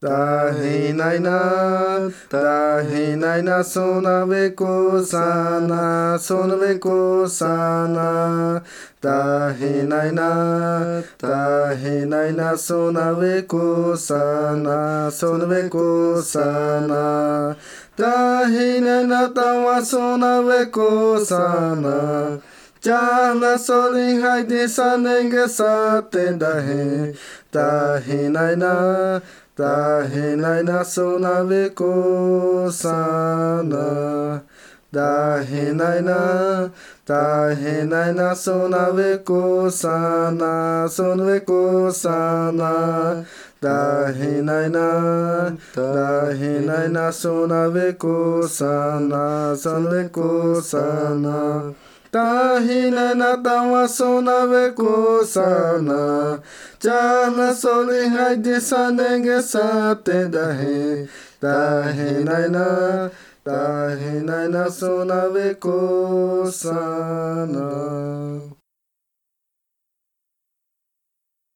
Tahinaina sonaveko sana, sonaveko sana. Tahinaina sonaveko sana, sonaveko sana. Tahinaina tawa sonaveko sana. Jana soling hai di sanenge sa tendahe. Tahinaina sonaveko sana. Tahinaina sonaveko sana, sonaveko sana. Tahinaina sonaveko sana, sonaveko sana. Tahinaina tawa sonaveko sana. Jana soling hai di sanenge sa tendahe. Tahinaina sonaveko sana.